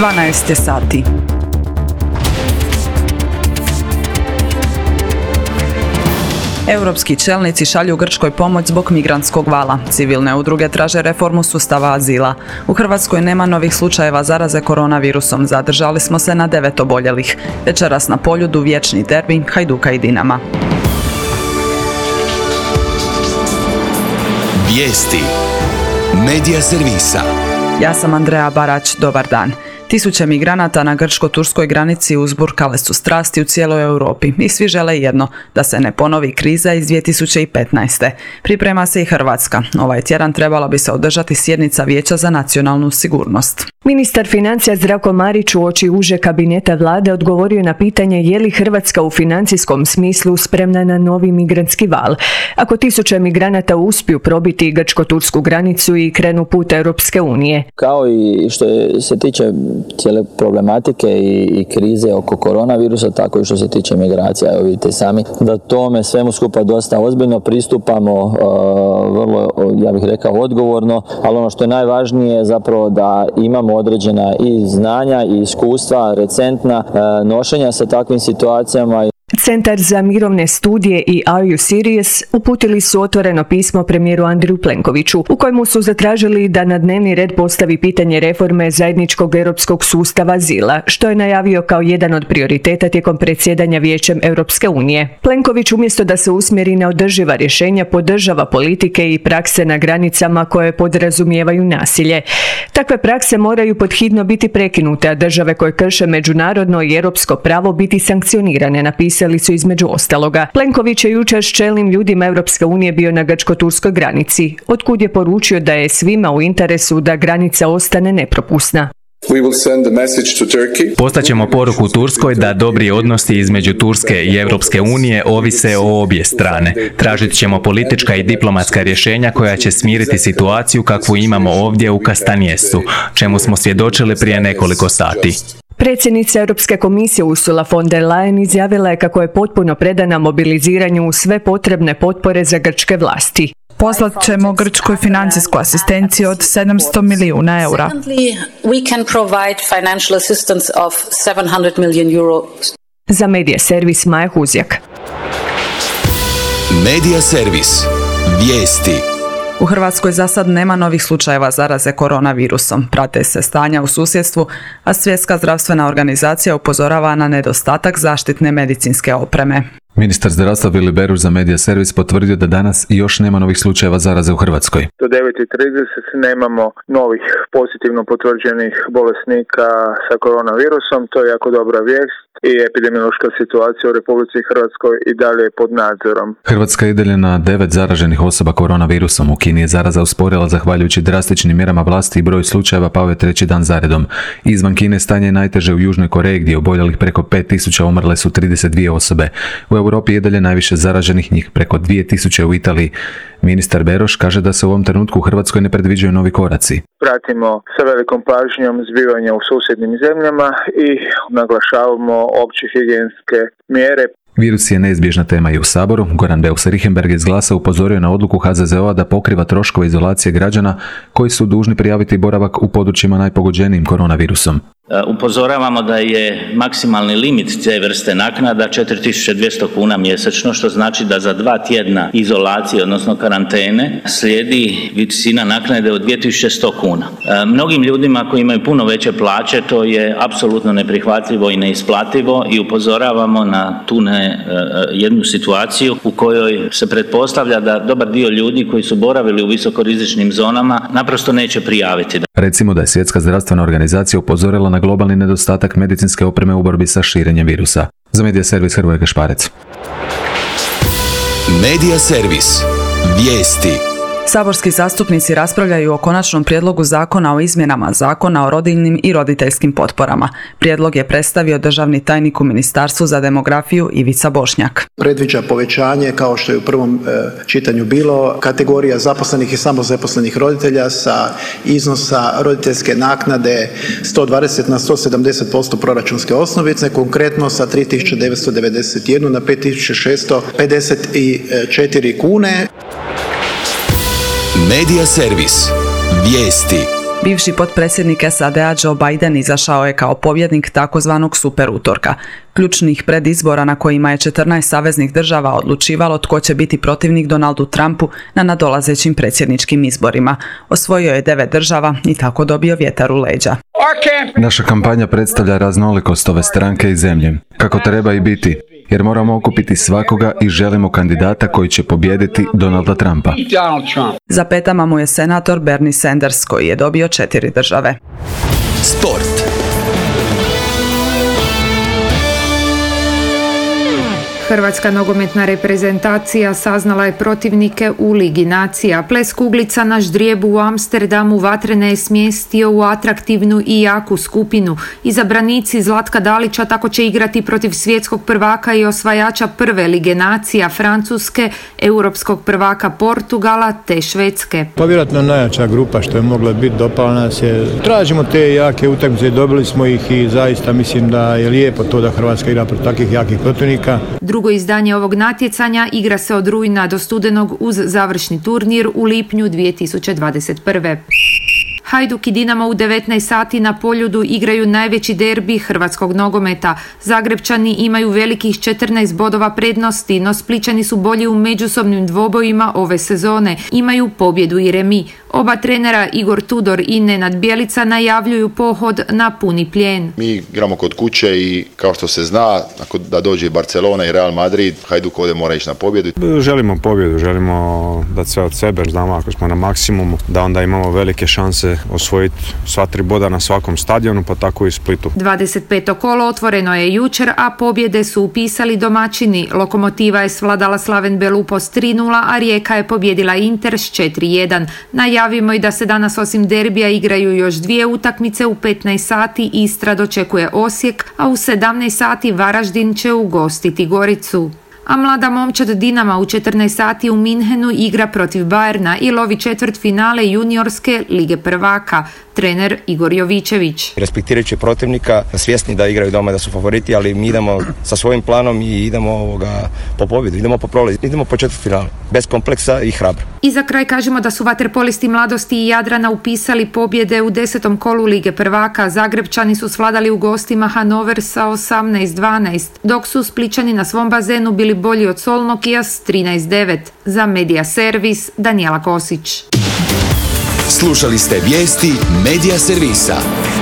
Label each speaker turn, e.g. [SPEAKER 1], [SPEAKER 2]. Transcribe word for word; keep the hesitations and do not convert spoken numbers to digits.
[SPEAKER 1] dvanaest je sati. Europski čelnici šalju Grčkoj pomoć zbog migrantskog vala. Civilne udruge traže reformu sustava azila. U Hrvatskoj nema novih slučajeva zaraze koronavirusom. Zadržali smo se na devet oboljelih. Večeras na Poljudu vječni derbi Hajduka i Dinama.
[SPEAKER 2] Vijesti Medija servisa.
[SPEAKER 1] Ja sam Andreja Barać, dobar dan. Tisuće migranata na grčko-turskoj granici uzburkale su strasti u cijeloj Europi i svi žele jedno, da se ne ponovi kriza iz dvije tisuće petnaeste. Priprema se i Hrvatska. Ovaj tjedan trebala bi se održati sjednica Vijeća za nacionalnu sigurnost.
[SPEAKER 3] Ministar financija Zdravko Marić uoči uže kabineta vlade odgovorio na pitanje je li Hrvatska u financijskom smislu spremna na novi migrantski val. Ako tisuće migranata uspiju probiti grčko-tursku granicu i krenu put Europske unije.
[SPEAKER 4] Kao i što se tiče cijele problematike i, i krize oko koronavirusa, tako i što se tiče migracija. Evo vidite sami da tome svemu skupa dosta ozbiljno pristupamo, uh, vrlo, ja bih rekao, odgovorno, ali ono što je najvažnije je zapravo da imamo određena i znanja i iskustva, recentna uh, nošenja sa takvim situacijama.
[SPEAKER 3] Centar za mirovne studije i Are You Serious uputili su otvoreno pismo premijeru Andreju Plenkoviću u kojemu su zatražili da na dnevni red postavi pitanje reforme zajedničkog europskog sustava azila, što je najavio kao jedan od prioriteta tijekom predsjedanja Vijećem Europske unije. Plenković umjesto da se usmjeri na održiva rješenja podržava politike i prakse na granicama koje podrazumijevaju nasilje. Takve prakse moraju podhitno biti prekinute, a države koje krše međunarodno i europsko pravo biti sankcionirane, napisali su između ostaloga. Plenković je jučer s čelnim ljudima Europske unije bio na grčko-turskoj granici, otkud je poručio da je svima u interesu da granica ostane nepropusna.
[SPEAKER 5] Poslaćemo poruku Turskoj da dobri odnosi između Turske i Europske unije ovise o obje strane. Tražit ćemo politička i diplomatska rješenja koja će smiriti situaciju kakvu imamo ovdje u Kastanjesu, čemu smo svjedočili prije nekoliko sati.
[SPEAKER 3] Predsjednica Europske komisije Ursula von der Leyen izjavila je kako je potpuno predana mobiliziranju sve potrebne potpore za grčke vlasti.
[SPEAKER 1] Poslat ćemo Grčkoj financijsku asistenciju od sedamsto milijuna eura.
[SPEAKER 3] Za Medija servis Maja Huzjak.
[SPEAKER 2] Medija servis. Vijesti.
[SPEAKER 1] U Hrvatskoj za sad nema novih slučajeva zaraze koronavirusom. Prate se stanja u susjedstvu, a Svjetska zdravstvena organizacija upozorava na nedostatak zaštitne medicinske opreme.
[SPEAKER 6] Ministar zdravstva Vili Beroš za Medija servis potvrdio da danas još nema novih slučajeva zaraze u Hrvatskoj.
[SPEAKER 7] Do devet i trideset nemamo novih pozitivno potvrđenih bolesnika sa koronavirusom, to je jako dobra vijest i epidemiološka situacija u Republici Hrvatskoj i dalje je pod nadzorom.
[SPEAKER 6] Hrvatska ide na devet zaraženih osoba koronavirusom. U Kini je zaraza usporila zahvaljujući drastičnim mjerama vlasti i broj slučajeva pao je treći dan zaredom. Izvan Kine stanje je najteže u Južnoj Koreji gdje je oboljelih preko pet tisuća, umrle su trideset dvije osobe. U Europi je dalje najviše zaraženih, njih preko dvije tisuće u Italiji. Ministar Beroš kaže da se u ovom trenutku u Hrvatskoj ne predviđaju novi koraci.
[SPEAKER 7] Pratimo sa velikom pažnjom zbivanja u susjednim zemljama i naglašavamo opće higijenske mjere.
[SPEAKER 6] Virus je neizbježna tema i u Saboru. Goran Beus Richembergh iz Glasa upozorio na odluku ha ze ze o a da pokriva troškove izolacije građana koji su dužni prijaviti boravak u područjima najpogođenijim koronavirusom.
[SPEAKER 8] Upozoravamo da je maksimalni limit te vrste naknada četiri tisuće dvjesto kuna mjesečno, što znači da za dva tjedna izolacije, odnosno karantene, slijedi visina naknade od dvije tisuće sto kuna. Mnogim ljudima koji imaju puno veće plaće to je apsolutno neprihvatljivo i neisplativo i upozoravamo na tu ne, jednu situaciju u kojoj se pretpostavlja da dobar dio ljudi koji su boravili u visokorizičnim zonama naprosto neće prijaviti.
[SPEAKER 6] Recimo da je Svjetska zdravstvena organizacija upozorila na globalni nedostatak medicinske opreme u borbi sa širenjem virusa. Za Medija servis Hrvoje Kašparec.
[SPEAKER 2] Medija servis. Vijesti.
[SPEAKER 1] Saborski zastupnici raspravljaju o konačnom prijedlogu zakona o izmjenama Zakona o rodiljnim i roditeljskim potporama. Prijedlog je predstavio državni tajnik u Ministarstvu za demografiju Ivica Bošnjak.
[SPEAKER 9] Predviđa povećanje, kao što je u prvom e, čitanju bilo, kategorija zaposlenih i samozaposlenih roditelja sa iznosa roditeljske naknade sto dvadeset na sto sedamdeset posto proračunske osnovice, konkretno sa tri tisuće devetsto devedeset jedan na pet tisuća šesto pedeset četiri kune.
[SPEAKER 2] Medija servis. Vijesti.
[SPEAKER 1] Bivši potpredsjednik S A D-a Joe Biden izašao je kao pobjednik takozvanog super utorka, ključnih predizbora na kojima je četrnaest saveznih država odlučivalo tko će biti protivnik Donaldu Trumpu na nadolazećim predsjedničkim izborima. Osvojio je devet država i tako dobio vjetar u leđa.
[SPEAKER 6] Naša kampanja predstavlja raznolikost ove stranke i zemlje, kako treba i biti, jer moramo okupiti svakoga i želimo kandidata koji će pobijediti Donalda Trumpa.
[SPEAKER 1] Za petama mu je senator Bernie Sanders koji je dobio četiri države.
[SPEAKER 2] Sport.
[SPEAKER 10] Hrvatska nogometna reprezentacija saznala je protivnike u Ligi nacija. Ples kuglica na ždrijebu u Amsterdamu Vatrene je smjestio u atraktivnu i jaku skupinu. Izabranici Zlatka Dalića tako će igrati protiv svjetskog prvaka i osvajača prve Lige nacija Francuske, europskog prvaka Portugala te Švedske.
[SPEAKER 11] Pa vjerojatno najjača grupa što je mogla biti, dopala nas je. Tražimo te jake utakmice, dobili smo ih i zaista mislim da je lijepo to da Hrvatska igra protiv takvih jakih protivnika.
[SPEAKER 10] Drugo izdanje ovog natjecanja igra se od rujna do studenog uz završni turnir u lipnju dvije tisuće dvadeset prve. Hajduk i Dinamo u devetnaest sati na Poljudu igraju najveći derbi hrvatskog nogometa. Zagrebčani imaju velikih četrnaest bodova prednosti, no Splićani su bolji u međusobnim dvobojima ove sezone. Imaju pobjedu i remi. Oba trenera Igor Tudor i Nenad Bjelica najavljuju pohod na puni plijen.
[SPEAKER 12] Mi igramo kod kuće i kao što se zna, ako da dođe i Barcelona i Real Madrid, Hajduk ovdje mora ići na pobjedu.
[SPEAKER 13] Želimo pobjedu, želimo dati sve od sebe, znamo ako smo na maksimumu, da onda imamo velike šanse osvojiti sva tri boda na svakom stadionu, pa tako i Splitu.
[SPEAKER 10] dvadeset peto kolo otvoreno je jučer, a pobjede su upisali domaćini. Lokomotiva je svladala Slaven Belupos tri nula, a Rijeka je pobjedila Inter s četiri jedan. Najavimo i da se danas osim derbija igraju još dvije utakmice. U petnaest sati Istra dočekuje Osijek, a u sedamnaest sati Varaždin će ugostiti Goricu. A mlada momčad Dinama u četrnaest sati u Minhenu igra protiv Bayerna i lovi četvrt finale juniorske Lige prvaka. Trener Igor Jovičević.
[SPEAKER 14] Respektirajući protivnika, svjesni da igraju doma, da su favoriti, ali mi idemo sa svojim planom i idemo ovoga po pobjedu, idemo po prolaz, idemo po četvrt finale, bez kompleksa i hrabro.
[SPEAKER 10] I za kraj kažemo da su vaterpolisti Mladosti i Jadrana upisali pobjede u desetom kolu Lige prvaka. Zagrebčani su svladali u gostima Hanover sa osamnaest dvanaest, dok su Splićani na svom bazenu bili bolji od Solnokija s trinaest devet. Za Medija Servis Danijela Kosić.
[SPEAKER 2] Slušali ste vijesti Medija Servisa.